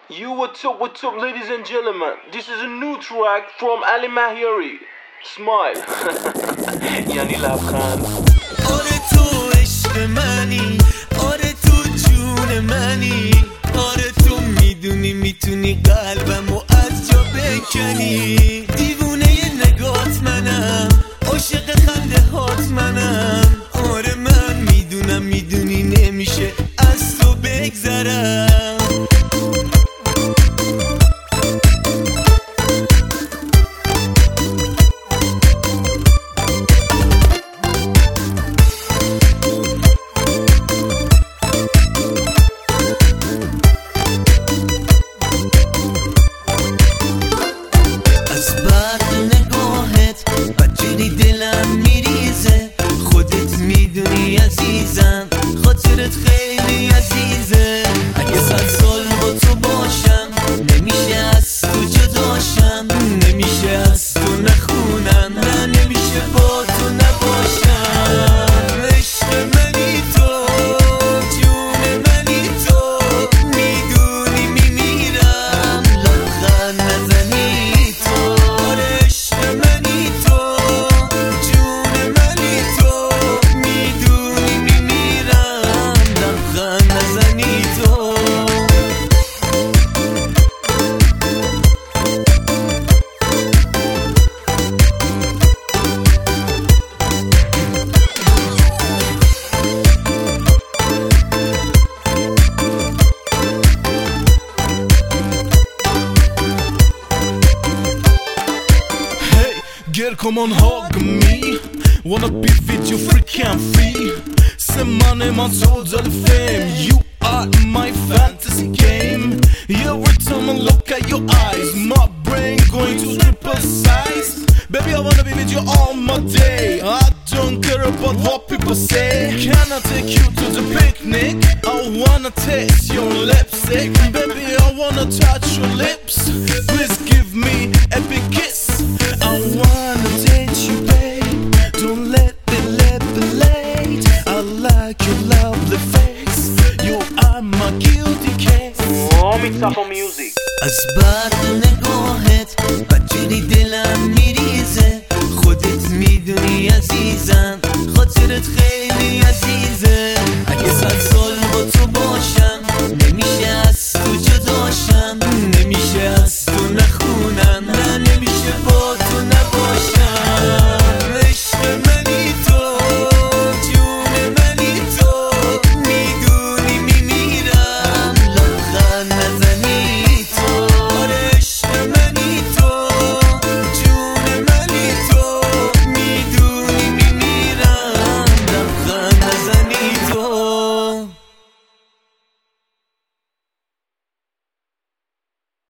What's up, ladies and gentlemen? This is a new track from Ali Mahiri. Smile. یعنی لبخند. آره تو عشق منی، آره تو جون منی، آره تو میدونی میتونی قلبمو از جا بکنی. دیوونه نگات منم، عاشق خنده هات منم. آره من میدونم میدونی نمیشه از تو بگذرم. خاطرت خیلی عزیزه. اگه 100 سال با تو باشم نمیشه از تو جداشم، نمیشه از تو نخونم، نه نمیشه با تو نباشم. عشق منی تو، جون منی تو، میدونی میمیرم لبخند نزنی تو. عشق منی تو، جون منی تو، میدونی میمیرم لبخند نزنی تو. Girl, come on, hug me. Wanna be with you, freak and free. Say my name on total fame. You are my fantasy game. Every time I look at your eyes, my brain going to triple size. Baby, I wanna be with you all my day. I don't care about what people say. Can I take you to the picnic? I wanna taste your lipstick. Baby, I wanna touch your lips. Please give me a big kiss. I wanna date you, babe. Don't let me late. I like your lovely face. You are my guilty case. Mix up on music. از بعد نگاهت بدجوری دلم میریزه. خودت میدونی عزیزم، خاطرت خیلی عزیزه. اگه 100